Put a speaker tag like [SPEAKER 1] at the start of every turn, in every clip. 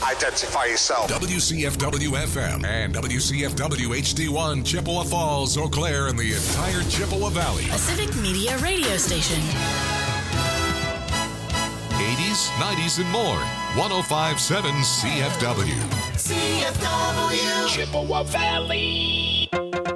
[SPEAKER 1] Identify yourself.
[SPEAKER 2] WCFW-FM and WCFW-HD1, Chippewa Falls, Eau Claire, and the entire Chippewa Valley.
[SPEAKER 3] A civic media radio station.
[SPEAKER 2] 80s, 90s, and more. 105.7 CFW.
[SPEAKER 4] CFW.
[SPEAKER 5] Chippewa Valley.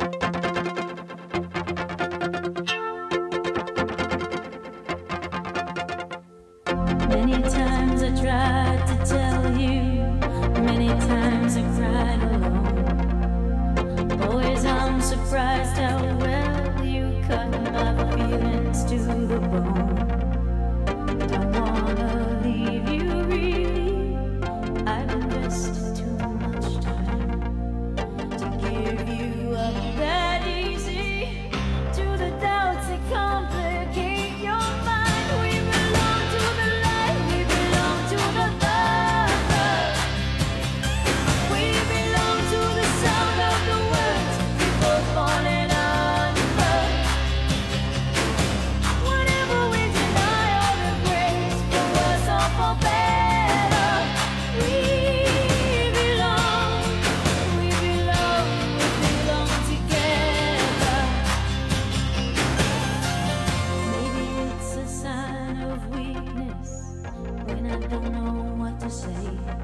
[SPEAKER 6] Many times I tried to tell you, many times I cried alone. Always I'm surprised how well you cut my feelings to the bone. Don't wanna leave you really, I've invested too much time to give you up that easy to the doubts that complicate your mind. We belong to the light, we belong to the thunder. We belong to the sound of the words before falling under. Whatever we deny or embrace, for worse or for better, we belong together. Maybe it's a sign of weakness when I don't know what to say.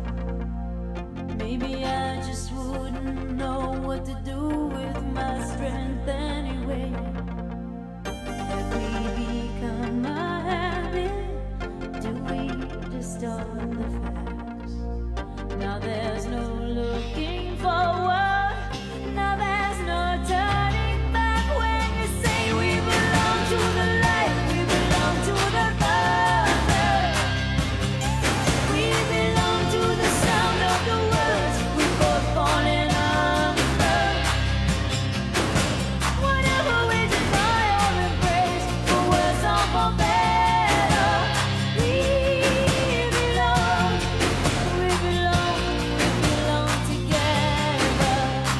[SPEAKER 6] Maybe I just wouldn't know what to do with my strength anyway. Have we become a habit? Do we distort the facts? Now there's no looking forward. Now there's no turning back when you say we belong to the light, we belong to the thunder. We belong to the sound of the words we both falling under. Whatever we deny or embrace, for worse or for better, we belong together.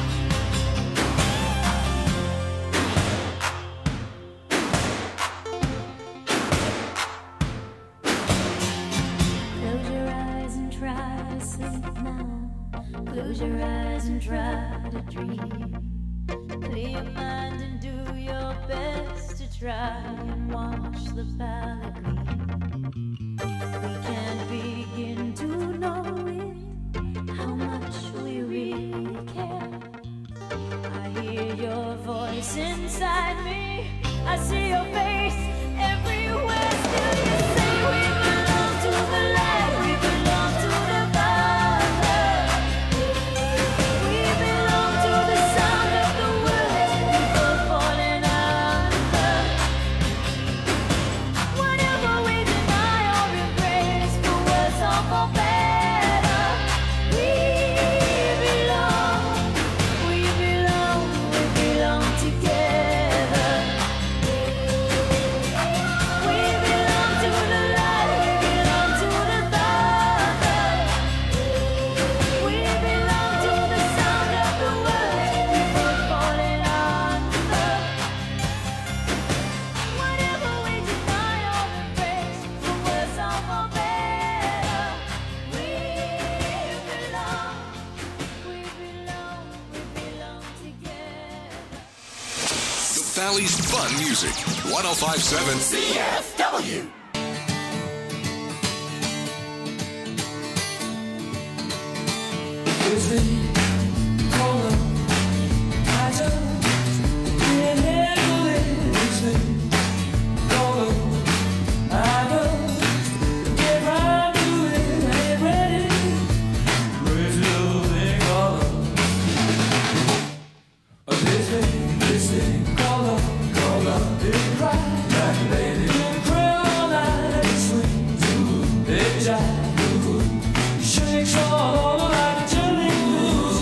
[SPEAKER 6] Close your eyes and try to sleep now. Close your eyes and try to dream. Clear your mind and do your best to try and watch the palette gleam. We can't begin to know it, how much we really care. I hear your voice inside me, I see your face everywhere. Still you say we belong to the light, we belong to the thunder. We belong to the sound of the words before falling under. Whatever we deny or embrace, for worse or for better, we belong together. We belong to the light, we belong to the thunder. We belong to the sound of the words before falling under. Whatever we deny or embrace, for worse or for better, we belong together.
[SPEAKER 2] The Valley's fun music. 105.7
[SPEAKER 5] CFW.
[SPEAKER 7] Shakes all over like a jelly.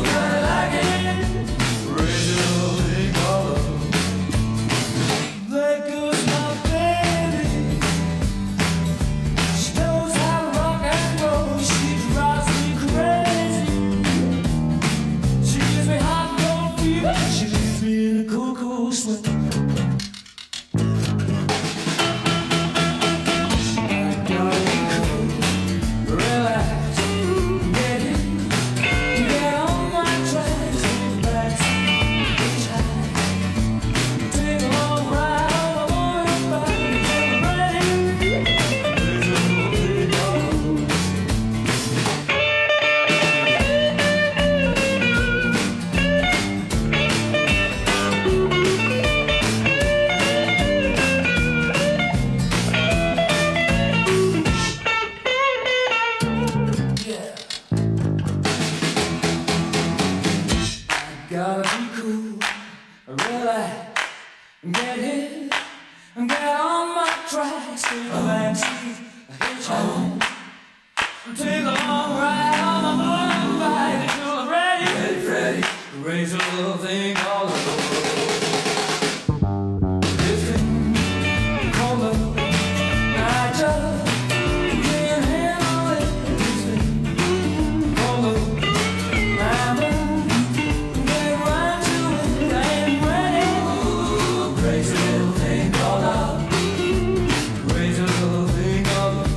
[SPEAKER 1] home. Take a long ride on my motorbike until I'm ready, ready to raise a little thing called love. This thing called love, I just can't handle it. This thing called love, my love, get right to it, I ain't ready. Ooh, crazy little thing called love, crazy little thing called love.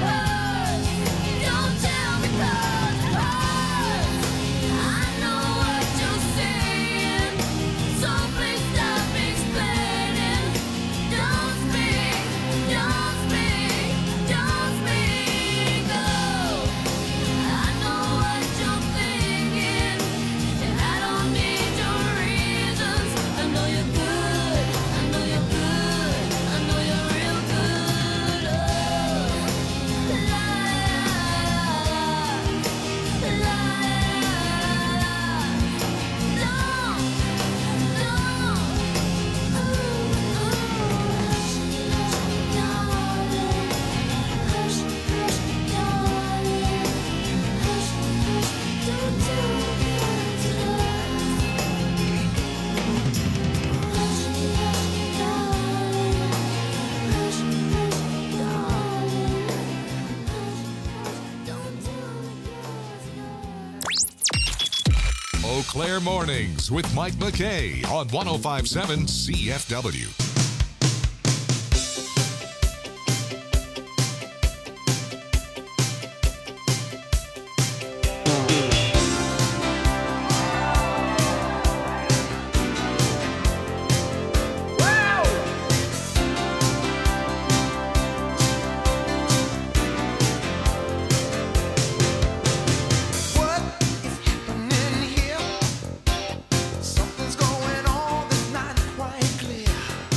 [SPEAKER 6] I know
[SPEAKER 2] Eau Claire Mornings with Mike McKay on 105.7 CFW.
[SPEAKER 7] Something's going on that's not quite clear.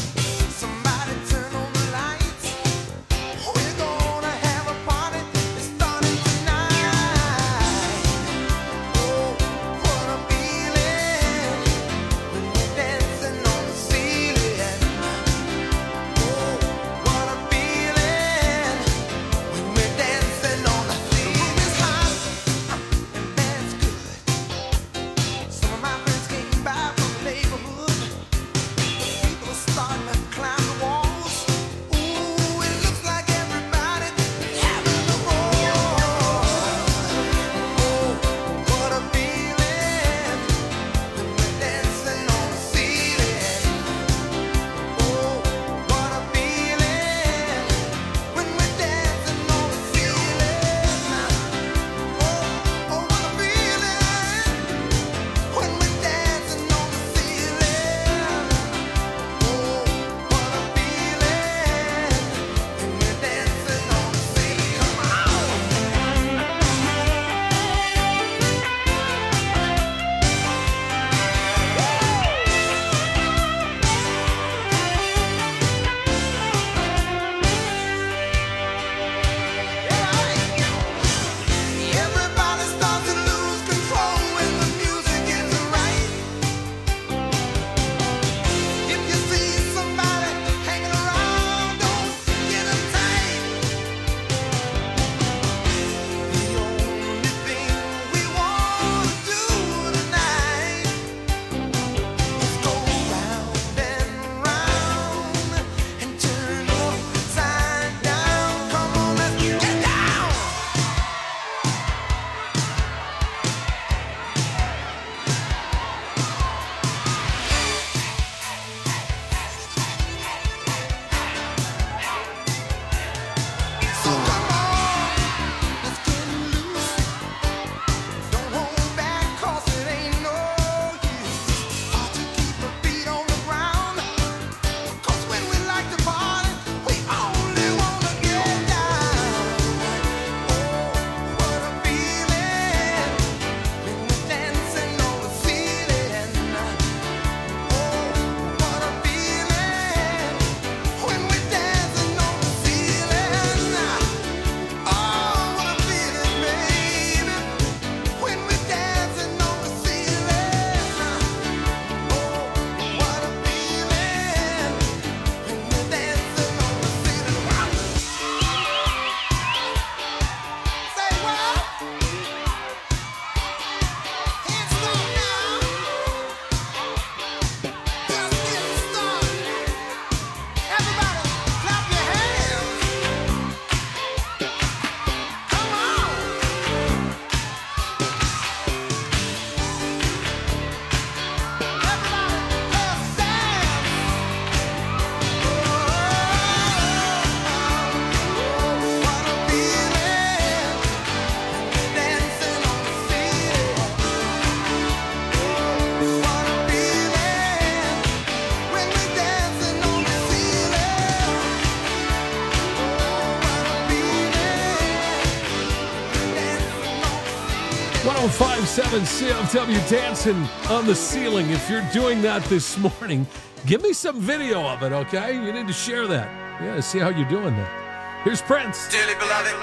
[SPEAKER 8] .105.7 CFW dancing on the ceiling. If you're doing that this morning, give me some video of it, okay? You need to share that. Yeah, see how you're doing that. Here's Prince.
[SPEAKER 9] Dearly beloved,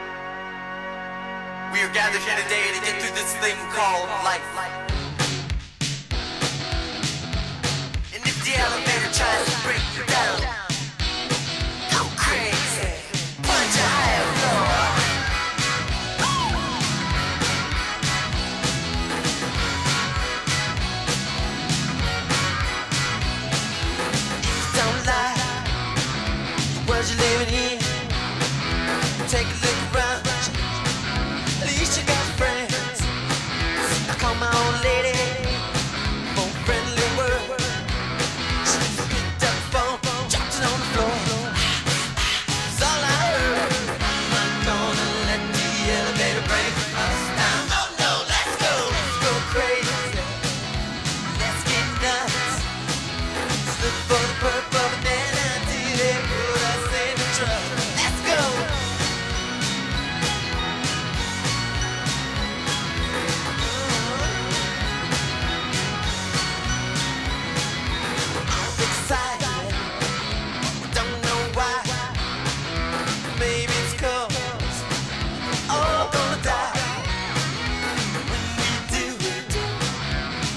[SPEAKER 9] we are gathered here today to get through this thing called life. And if the elevator tries to break you down, go crazy, punch a higher floor. Don't lie, the world you're living in. Take a look around, at least you got friends. I call my old lady.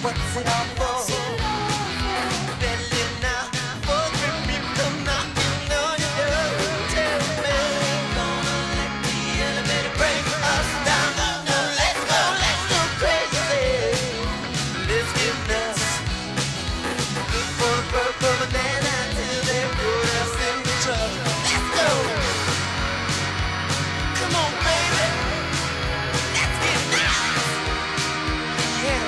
[SPEAKER 9] What's it all for? Better live now, before the people come knocking on your door. Tell me, gonna let the elevator break us down. No, let's go crazy. Let's get nuts. Good for the broke of a man until they put us in the truck. Let's go. Come on, baby. Let's get nuts. Yeah.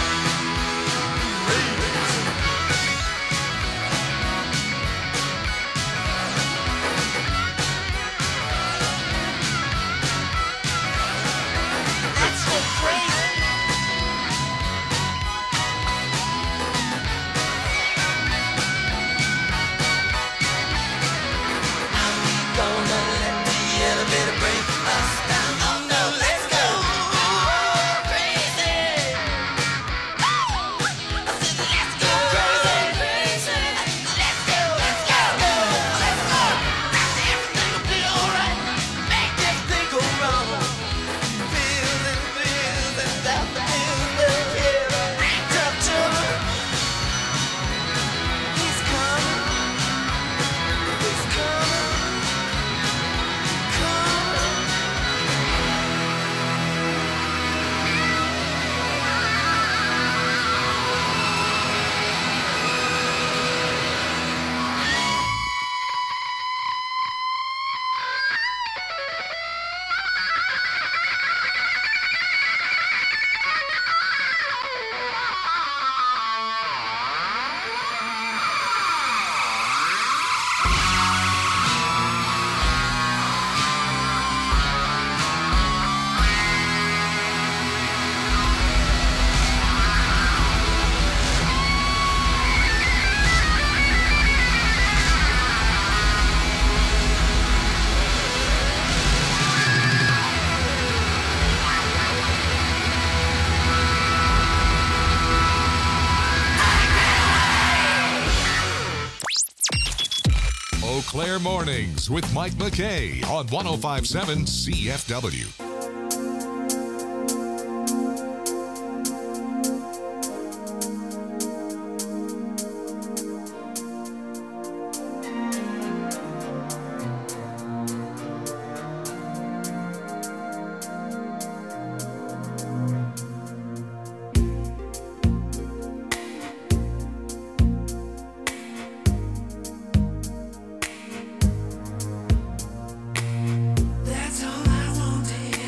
[SPEAKER 9] Let's go crazy. Gonna let the elevator break us down. Oh no, let's go crazy. I said let's go crazy. Let's go. Now everything will be alright. Make everything go wrong. Feels and daffodils, yeah. Tough trouble. He's coming.
[SPEAKER 2] Eau Claire Mornings with Mike McKay on 1057 CFW.
[SPEAKER 9] That's all I wanted.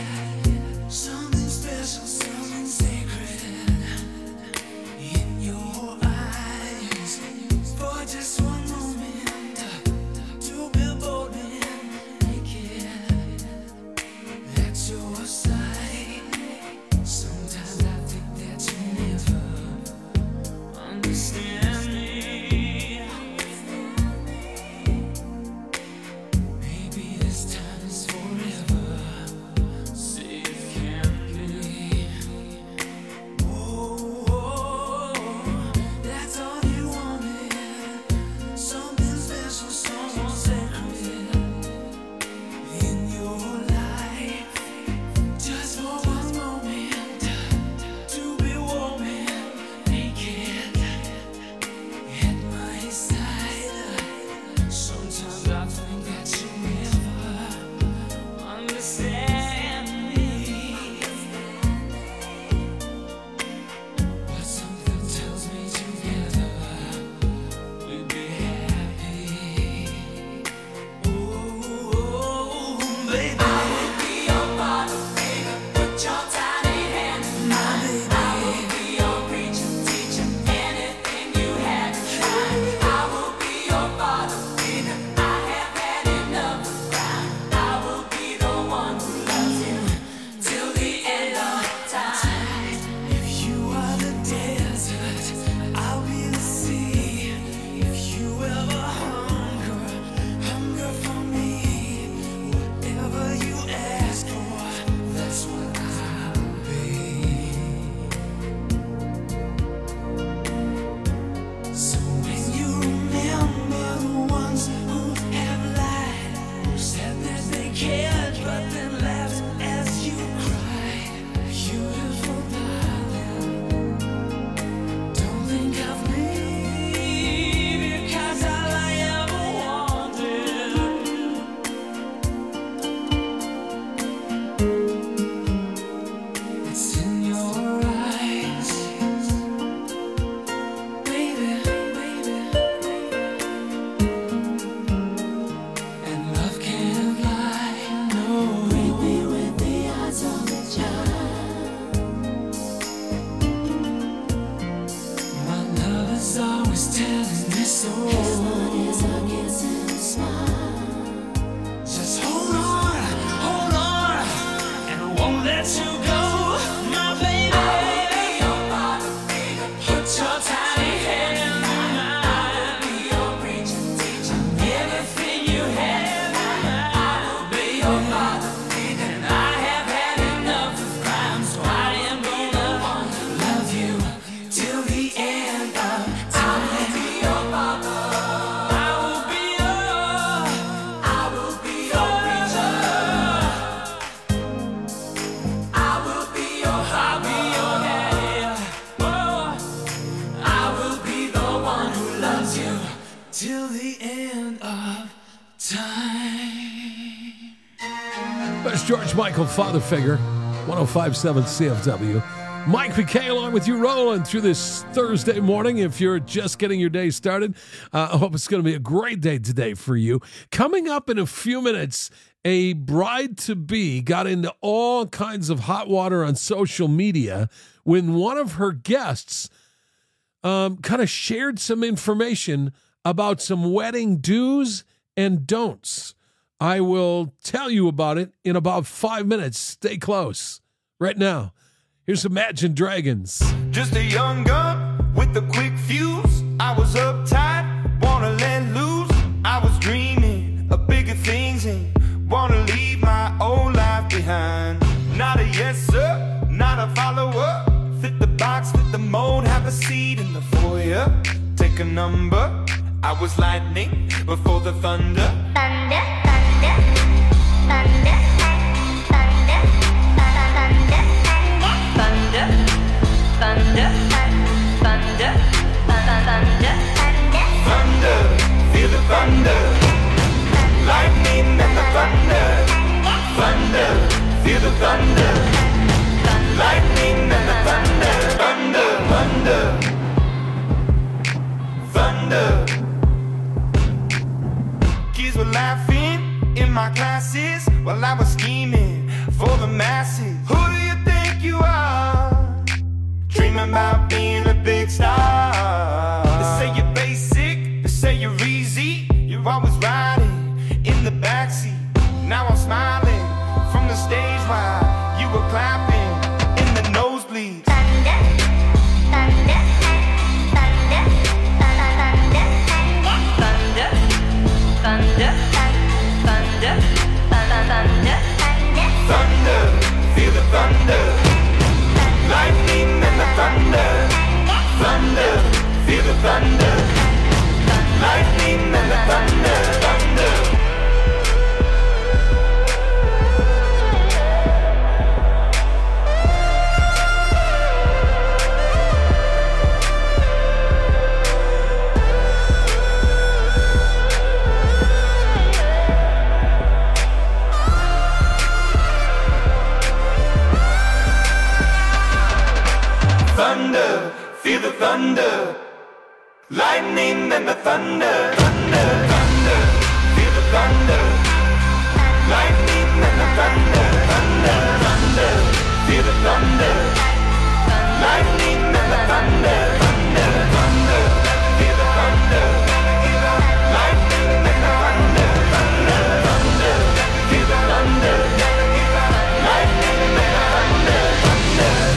[SPEAKER 1] Just hold on, and I won't let you go, my baby. Put your tiny hand in mine. Everything you have, I will be your father. And I have had enough of crime, so I am gonna love you till the end of time. I will be your father. Till the end of time.
[SPEAKER 8] That's George Michael, father figure, 105.7 CFW. Mike PK along with you, rolling through this Thursday morning. If you're just getting your day started, I hope it's going to be a great day today for you. Coming up in a few minutes, a bride-to-be got into all kinds of hot water on social media when one of her guests kind of shared some information about some wedding do's and don'ts. I will tell you about it in about 5 minutes. Stay close. Right now, here's Imagine Dragons.
[SPEAKER 7] Just a young gun with a quick fuse. I was uptight, wanna let loose. I was dreaming of bigger things and wanna leave my old life behind. Not a yes sir, not a follower. Fit the box, fit the mold, have a seat in the foyer. Take a number. I was lightning before the thunder.
[SPEAKER 6] Thunder, thunder, thunder, thunder, thunder, thunder, thunder, thunder, thunder,
[SPEAKER 7] Thunder, feel the thunder. Lightning and the thunder. Thunder, feel the thunder. Lightning and the thunder. Thunder, thunder, thunder. Kids were laughing in my classes while I was scheming for the masses. Who do you think you are? Dreaming about being a big star. They say you're basic, they say you're easy. You're always riding in the backseat. Now I'm smiling from the stage while you were clapping in the nosebleeds.
[SPEAKER 6] thunder, thunder, thunder, thunder, thunder, thunder, thunder, thunder,
[SPEAKER 7] Thunder, feel the thunder. Lightning and the thunder. Thunder, feel the thunder. Lightning and the thunder. Thunder. Thunder, feel the thunder. Lightning and the thunder. Thunder, thunder, feel the thunder. Lightning and the thunder. Thunder, thunder, feel the thunder. Lightning and the thunder. Thunder, thunder, feel the thunder. Lightning and the thunder. Thunder, thunder, feel the thunder. Lightning and the thunder. Thunder.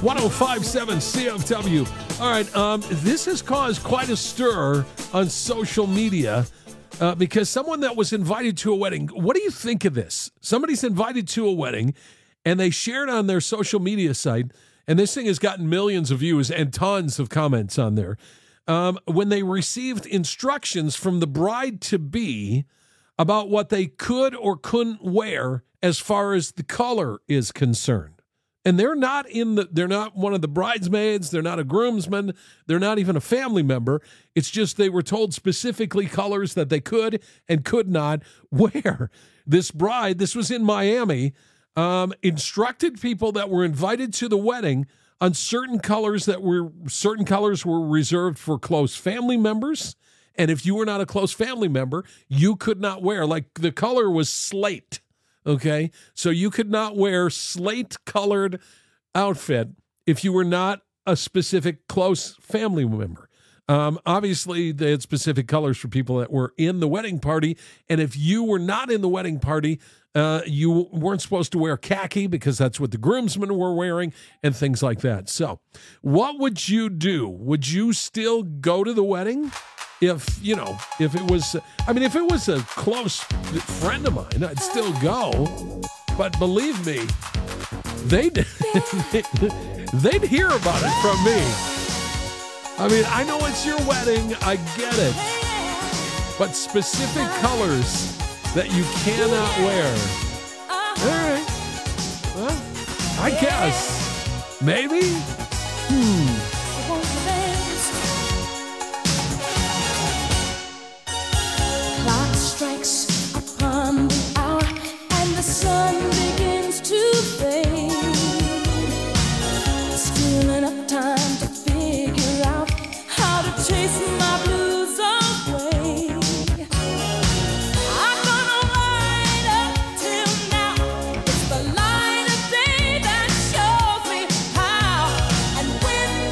[SPEAKER 8] 1057 CFW. All right, this has caused quite a stir on social media because someone that was invited to a wedding, what do you think of this? Somebody's invited to a wedding, and they shared on their social media site, and this thing has gotten millions of views and tons of comments on there, when they received instructions from the bride-to-be about what they could or couldn't wear as far as the color is concerned. And they're not one of the bridesmaids, they're not a groomsman, they're not even a family member. It's just they were told specifically colors that they could and could not wear. This bride, this was in Miami, instructed people that were invited to the wedding on certain colors were reserved for close family members. And if you were not a close family member, you could not wear, like the color was slate. Okay, so you could not wear slate-colored outfit if you were not a specific close family member. Obviously, they had specific colors for people that were in the wedding party, and if you were not in the wedding party, you weren't supposed to wear khaki because that's what the groomsmen were wearing and things like that. So what would you do? Would you still go to the wedding? If it was a close friend of mine, I'd still go. But believe me, they'd hear about it from me. I mean, I know it's your wedding, I get it. But specific colors that you cannot wear. All right. Well, I guess. Maybe?
[SPEAKER 6] Clock strikes upon the hour and the sun begins to fade. Still enough time to figure out how to chase my blues away. I'm gonna ride up till now. It's the light of day that shows me how. And when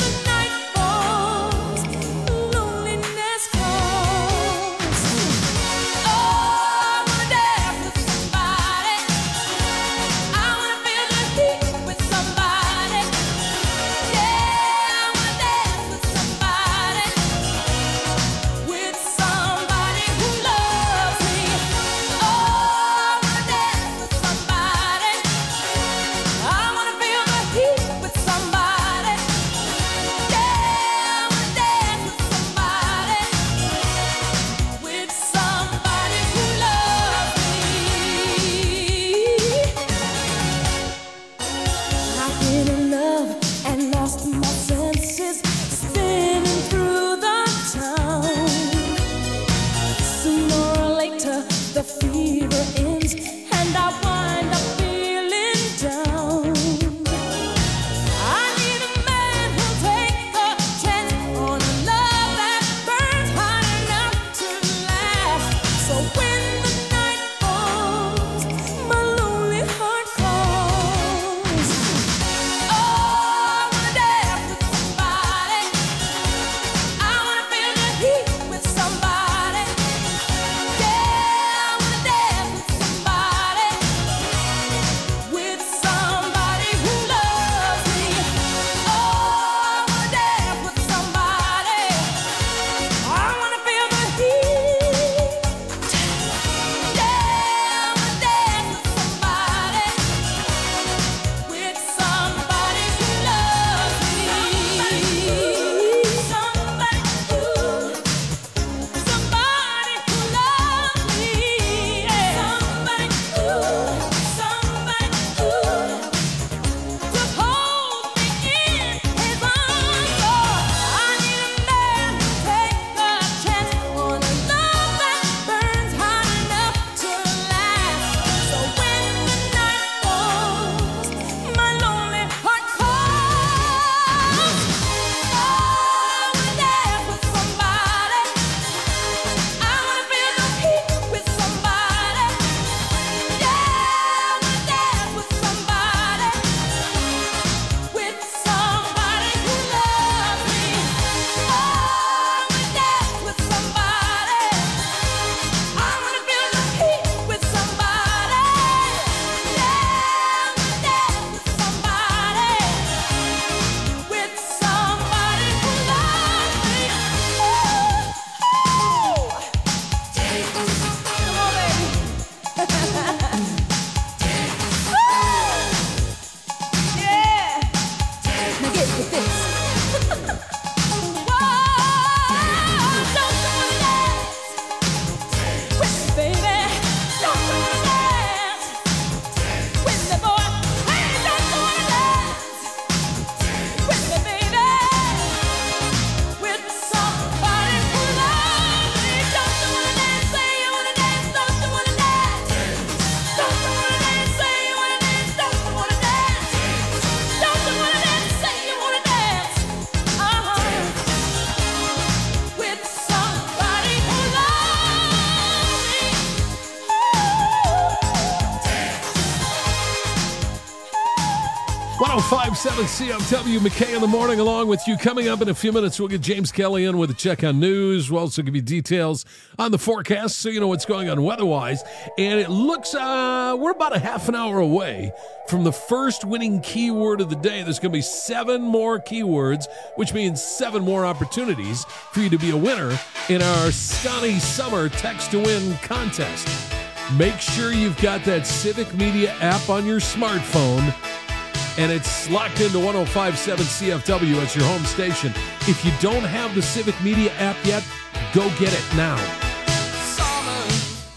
[SPEAKER 8] 1057 CFW, McKay in the morning, along with you. Coming up in a few minutes, we'll get James Kelly in with a check on news. We'll also give you details on the forecast so you know what's going on weather-wise. And it looks, we're about a half an hour away from the first winning keyword of the day. There's going to be 7 more keywords, which means 7 more opportunities for you to be a winner in our Scotty Summer Text to Win contest. Make sure you've got that Civic Media app on your smartphone, and it's locked into 105.7 CFW as your home station. If you don't have the Civic Media app yet, go get it now.
[SPEAKER 1] Summer,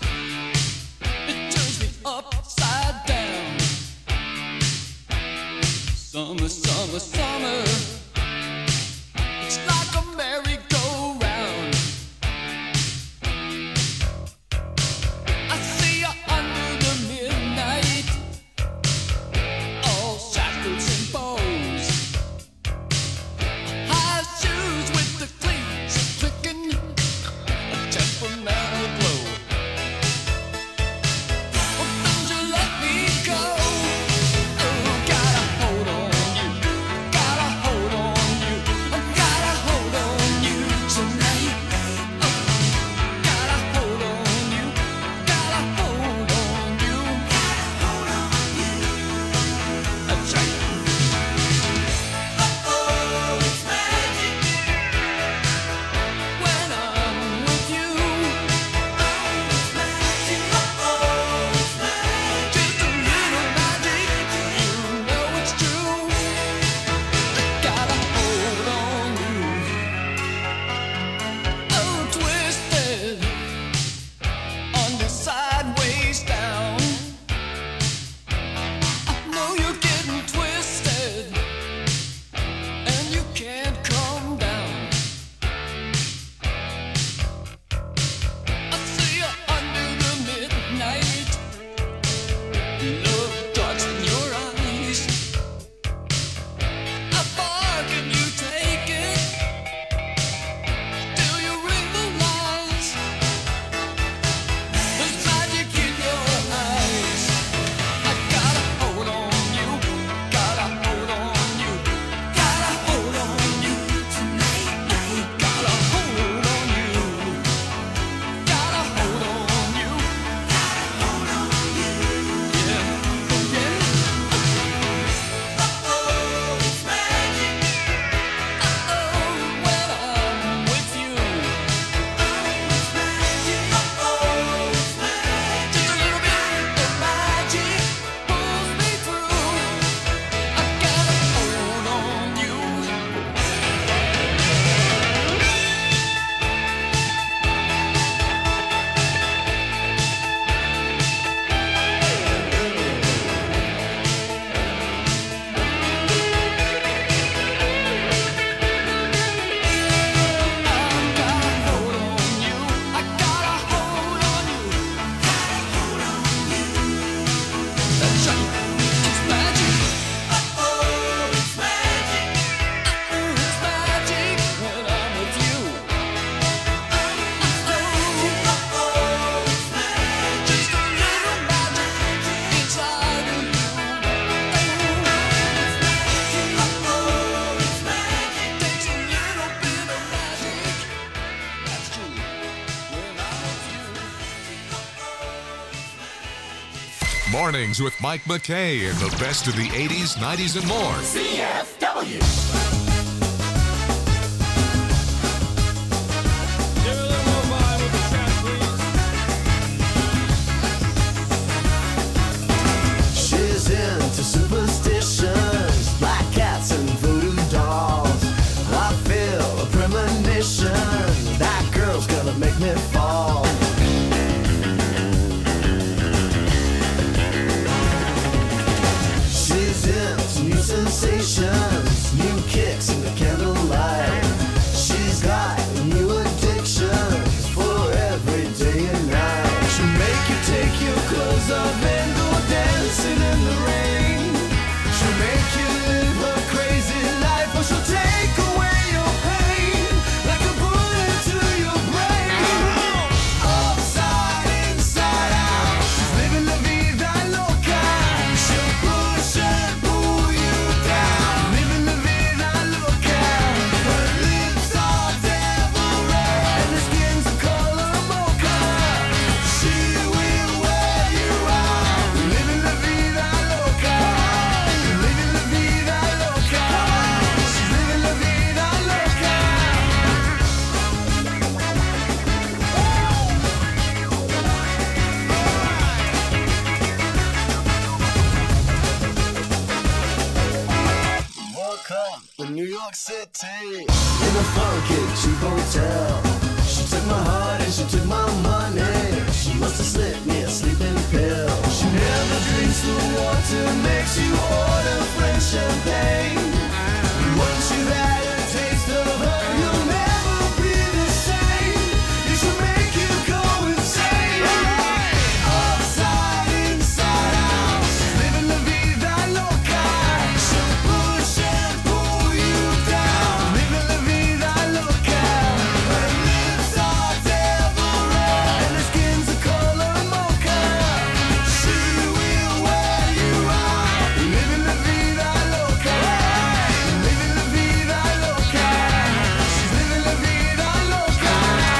[SPEAKER 1] it turns me upside down. Summer, summer, summer, it's like a merry-go-round. I see you under the midnight, all shackles and bows. High shoes with the cleats clicking, a temperamental glow. Well, don't you let me go. Oh, gotta hold on you, gotta hold on you, I gotta hold on you tonight. Oh, gotta hold on you, gotta hold on you, gotta hold on you. That's right. Oh, it's magic when I'm with you. Oh, it's magic. Oh, it's magic. Just a little magic, you know it's true. I gotta hold on you. Oh, twisted on your sideways down. I know you're getting twisted, and you can't calm down. I see you under the midnight, love darts in your eyes. How far can you take it till you realize there's magic in your eyes? I gotta hold on you, gotta hold on you, gotta hold on you tonight. Gotta hold on you, gotta hold on you, gotta hold on you. Yeah, oh yeah. Oh, it's magic. Oh, when I'm with you. Oh, it's magic. Oh, it's magic. Just a little bit of magic pulls me through. I gotta hold on you. I gotta hold on you. Gotta hold on you. That's right. It's magic. Oh, it's magic. It's magic when I'm with you. Oh, it's magic. Just a little magic inside of you. It's magic. Takes a little bit of magic. That's true. When I'm with you.
[SPEAKER 2] Mornings with Mike McKay and the best of the 80s, 90s, and more.
[SPEAKER 5] CFW.
[SPEAKER 9] She's into superstitions, black cats and voodoo dolls. I feel a premonition, that girl's gonna make me fall. She's into new sensations, new kicks
[SPEAKER 10] In a funky cheap hotel, she took my heart and she took my money. She must have slipped me a sleeping pill. She never drinks the water, makes you order French champagne. Once you've had a taste of her, you'll never be the same. You should make you go insane. Upside, inside out, living la vida loca. She'll push and pull you down, living la vida loca. Her lips are devil red and her skin's a color mocha. She will wear you out, living la vida loca. Living la vida loca. She's living la vida loca.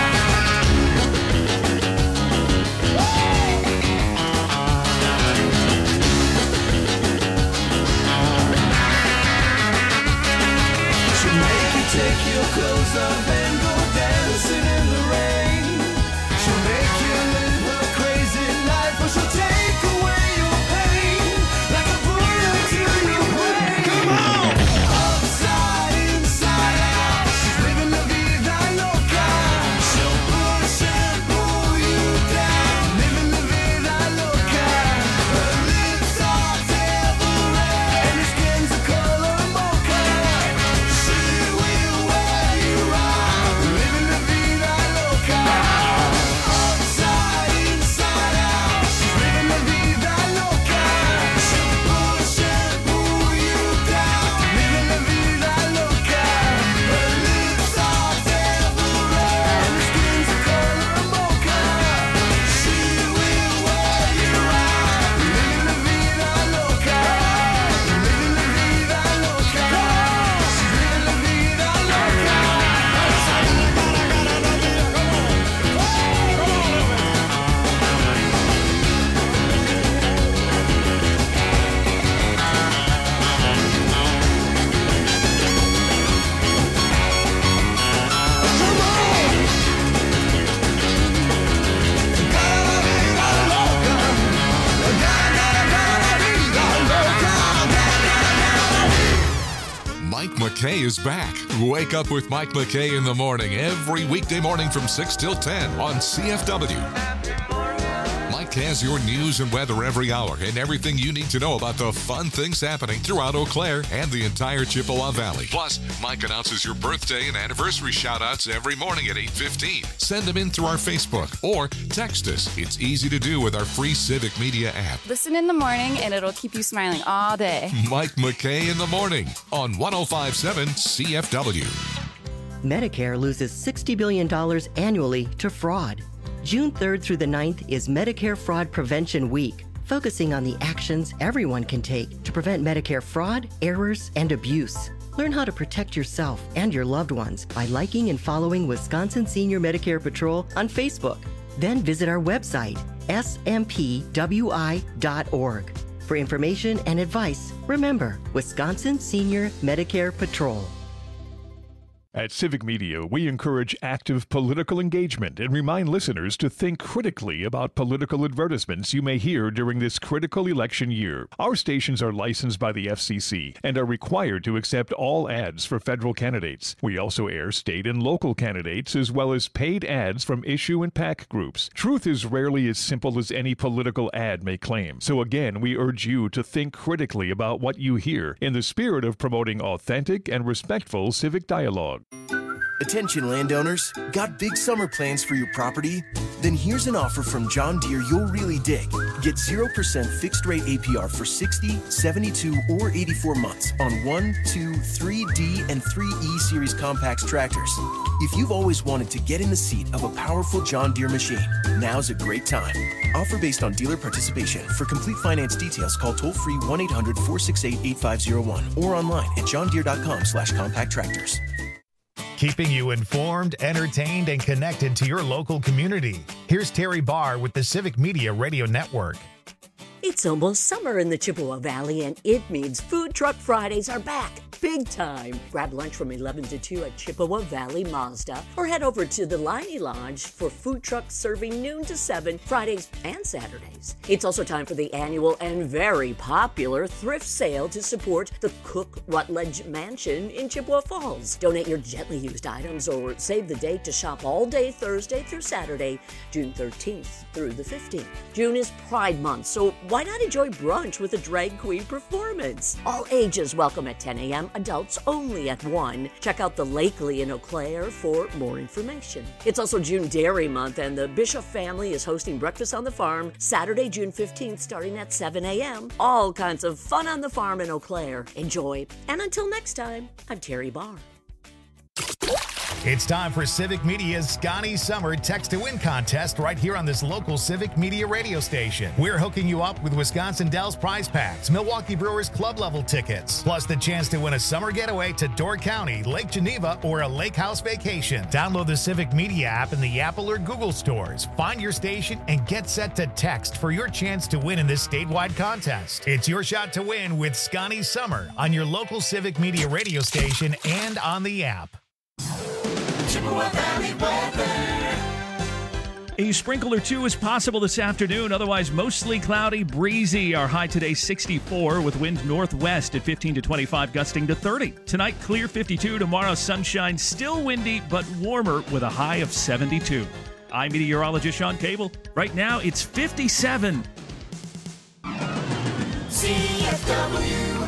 [SPEAKER 10] She'll make you take your clothes off and go dancing in the rain. She'll make you live a crazy life, or she'll take away your pain like a bullet to your brain. Come on! Upside, inside out, she's living la vida loca. She'll push and pull you down, living la vida loca. Her lips are devil red and her skin's a color mocha. She will wear you out, living la vida loca. Upside, inside out, she's living la vida loca. She'll push and pull you down, living la vida loca. Her lips are devil red and her skin's a color mocha. She will wear you out, living la vida loca. Living la vida loca. She's living la vida loca.
[SPEAKER 2] Mike McKay is back. Wake up with Mike McKay in the morning every weekday morning from 6 till 10 on CFW. Mike has your news and weather every hour and everything you need to know about the fun things happening throughout Eau Claire and the entire Chippewa Valley. Plus, Mike announces your birthday and anniversary shout-outs every morning at 8:15. Send them in through our Facebook or text us. It's easy to do with our free Civic Media app.
[SPEAKER 11] Listen in the morning and it'll keep you smiling all day.
[SPEAKER 2] Mike McKay in the morning on 105.7 CFW.
[SPEAKER 12] Medicare loses $60 billion annually to fraud. June 3rd through the 9th is Medicare Fraud Prevention Week, focusing on the actions everyone can take to prevent Medicare fraud, errors, and abuse. Learn how to protect yourself and your loved ones by liking and following Wisconsin Senior Medicare Patrol on Facebook. Then visit our website, smpwi.org. For information and advice, remember Wisconsin Senior Medicare Patrol.
[SPEAKER 13] At Civic Media, we encourage active political engagement and remind listeners to think critically about political advertisements you may hear during this critical election year. Our stations are licensed by the FCC and are required to accept all ads for federal candidates. We also air state and local candidates as well as paid ads from issue and PAC groups. Truth is rarely as simple as any political ad may claim. So again, we urge you to think critically about what you hear in the spirit of promoting authentic and respectful civic dialogue.
[SPEAKER 14] Attention landowners, got big summer plans for your property? Then here's an offer from John Deere you'll really dig. Get 0% fixed rate APR for 60, 72, or 84 months on 1, 2, 3D, and 3E series compacts tractors. If you've always wanted to get in the seat of a powerful John Deere machine, now's a great time. Offer based on dealer participation. For complete finance details, call toll-free 1-800-468-8501 or online at johndeere.com/compact tractors.
[SPEAKER 15] Keeping you informed, entertained, and connected to your local community. Here's Terry Barr with the Civic Media Radio Network.
[SPEAKER 16] It's almost summer in the Chippewa Valley, and it means Food Truck Fridays are back. big time. Grab lunch from 11 to 2 at Chippewa Valley Mazda, or head over to the Liney Lodge for food trucks serving noon to 7 Fridays and Saturdays. It's also time for the annual and very popular thrift sale to support the Cook Rutledge Mansion in Chippewa Falls. Donate your gently used items or save the date to shop all day Thursday through Saturday, June 13th through the 15th. June is Pride Month, so why not enjoy brunch with a drag queen performance? All ages welcome at 10 a.m., adults only at 1. Check out the Lakely in Eau Claire for more information. It's also June Dairy Month, and the Bishop family is hosting Breakfast on the Farm Saturday, June 15th, starting at 7 a.m. All kinds of fun on the farm in Eau Claire. Enjoy, and until next time, I'm Terry Barr.
[SPEAKER 15] It's time for Civic Media's Scotty Summer Text to Win contest right here on this local Civic Media radio station. We're hooking you up with Wisconsin Dells prize packs, Milwaukee Brewers club level tickets, plus the chance to win a summer getaway to Door County, Lake Geneva, or a lake house vacation. Download the Civic Media app in the Apple or Google stores. Find your station and get set to text for your chance to win in this statewide contest. It's your shot to win with Scotty Summer on your local Civic Media radio station and on the app.
[SPEAKER 4] Chippewa Valley weather.
[SPEAKER 17] A sprinkle or two is possible this afternoon, otherwise mostly cloudy, breezy. Our high today 64 with wind northwest at 15 to 25, gusting to 30. Tonight clear 52, tomorrow sunshine, still windy but warmer with a high of 72. I'm meteorologist Sean Cable. Right now it's 57.
[SPEAKER 4] CFW.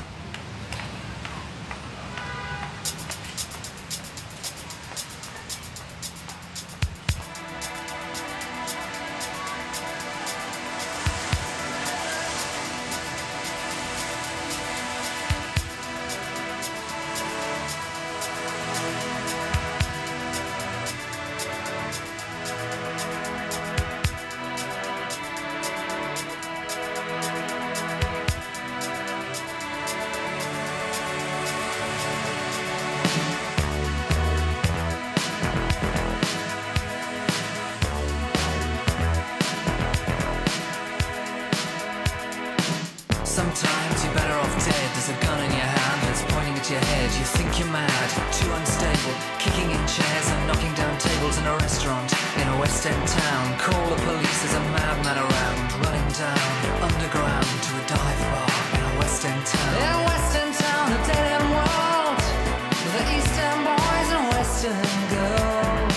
[SPEAKER 18] Sometimes you're better off dead. There's a gun in your hand that's pointing at your head. You think you're mad, too unstable, kicking in chairs and knocking down tables in a restaurant in a West End town. Call the police, there's a madman around, running down underground to a dive bar in a West End town. In a West End town, a dead end world, with the East End boys and West End girls.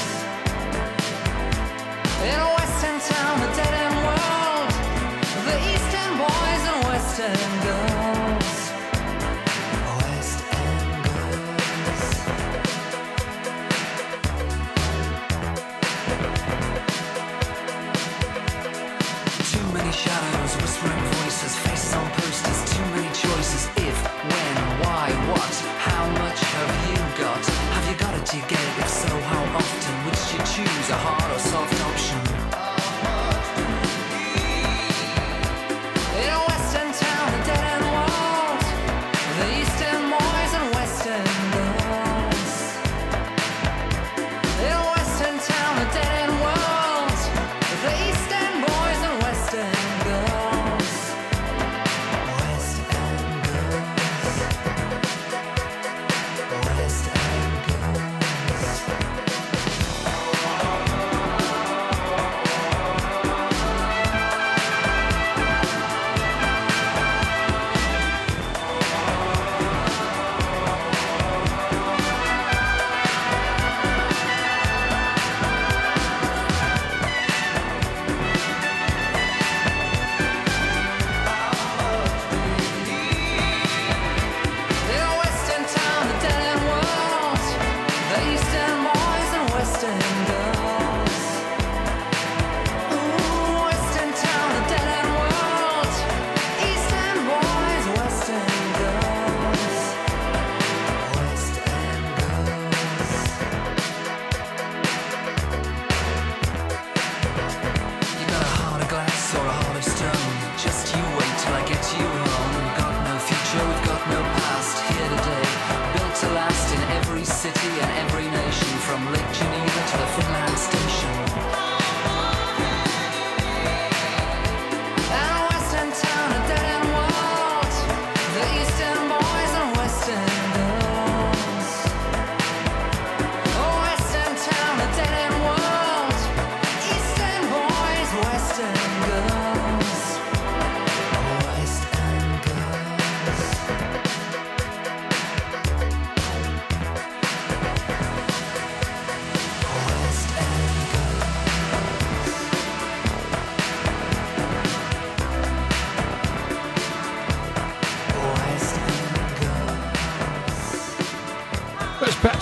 [SPEAKER 18] In a West End town, a dead end world, with the East End boys and West End girls. West End girls.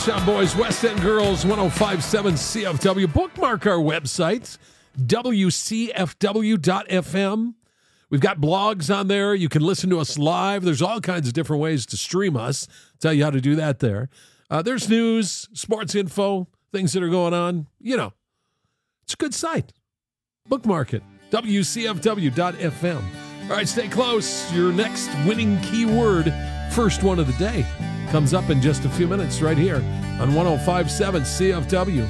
[SPEAKER 8] Shop Boys, West End Girls, 105.7 CFW. Bookmark our website, WCFW.FM. We've got blogs on there. You can listen to us live. There's all kinds of different ways to stream us. Tell you how to do that there. There's news, sports info, things that are going on. You know, it's a good site. Bookmark it, WCFW.FM. All right, stay close. Your next winning keyword, first one of the day, comes up in just a few minutes right here on 105.7 CFW.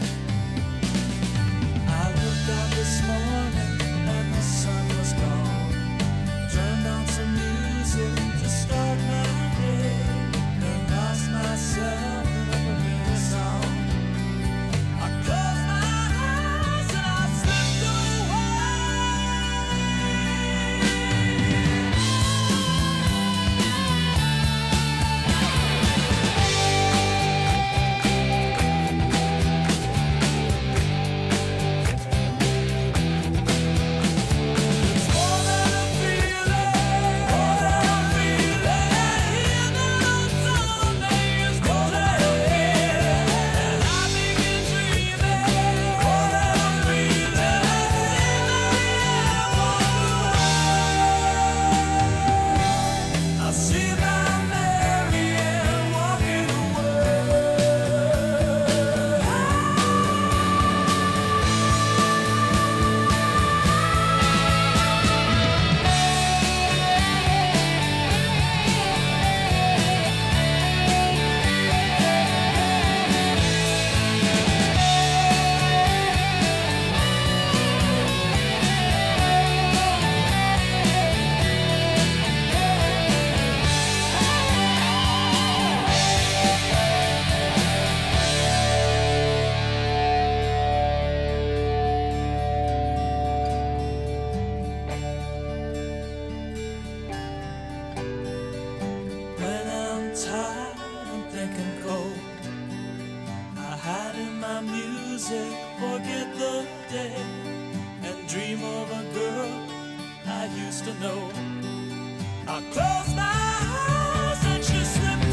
[SPEAKER 1] I woke up this morning and the sun was gone. Turned on some music to start my day. And lost myself in a familiar song. I closed my eyes and I slipped when I'm tired and thinking cold. I hide in my music, forget the day, and dream of a girl I used to know. I close my eyes and she slipped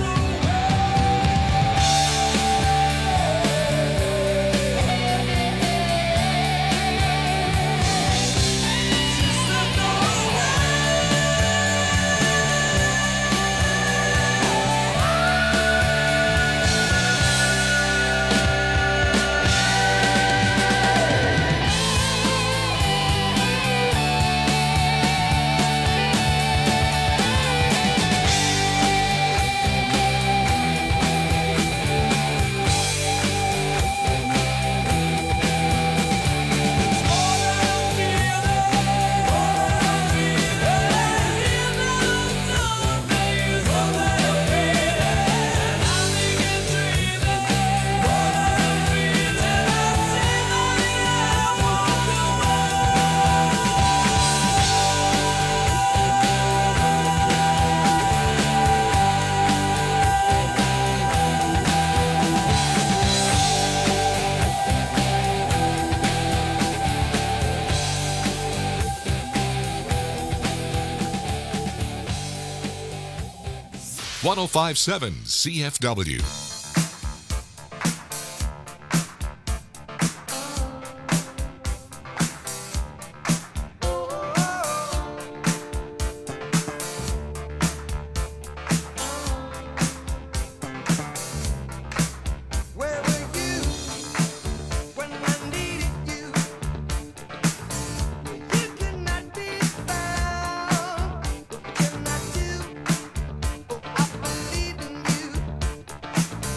[SPEAKER 2] One 105.7 CFW.
[SPEAKER 10] I believe in you.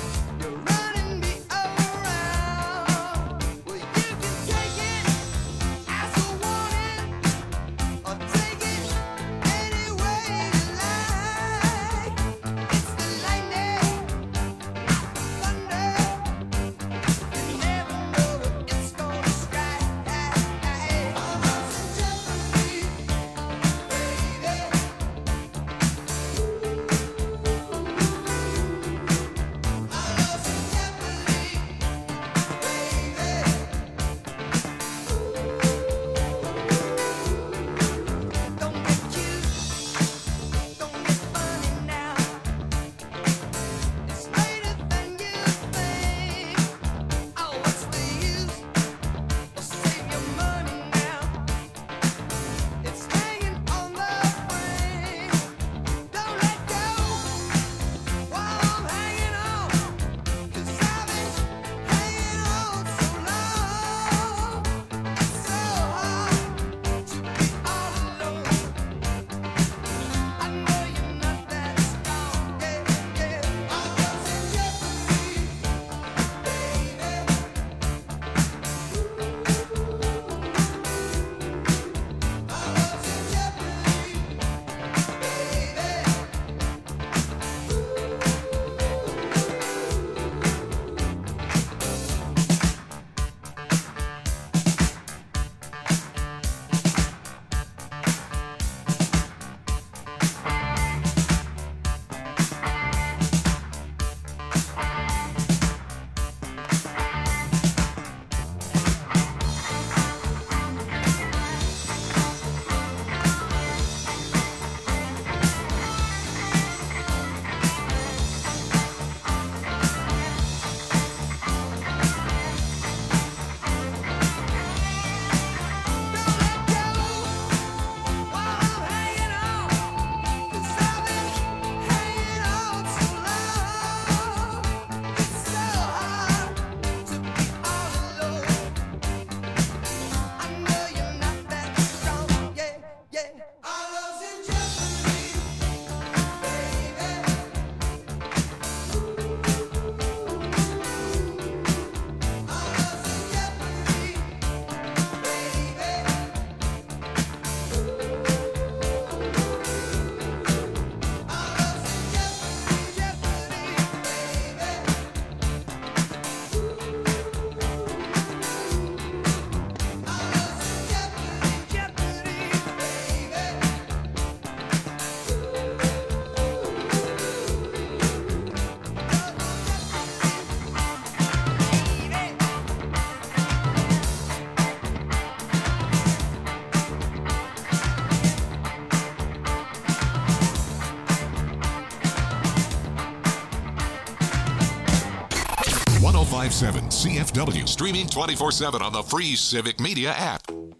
[SPEAKER 2] 1057 CFW. Streaming 24/7 on the free Civic Media app.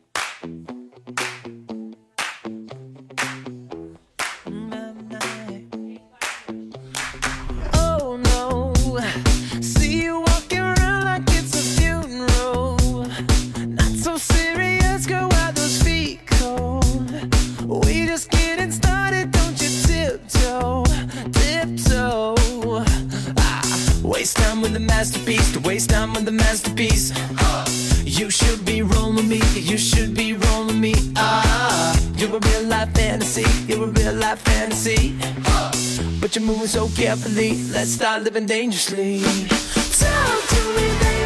[SPEAKER 1] Oh no, see you walking around like it's a funeral. Not so serious, girl, why those feet cold? We just getting started, don't you tiptoe, tiptoe. Waste time with the masterpiece, to waste time with the masterpiece. You should be rolling me, you should be rolling me. You're a real life fantasy, you're a real life fantasy. But you're moving so carefully, let's start living dangerously. Talk to me, baby.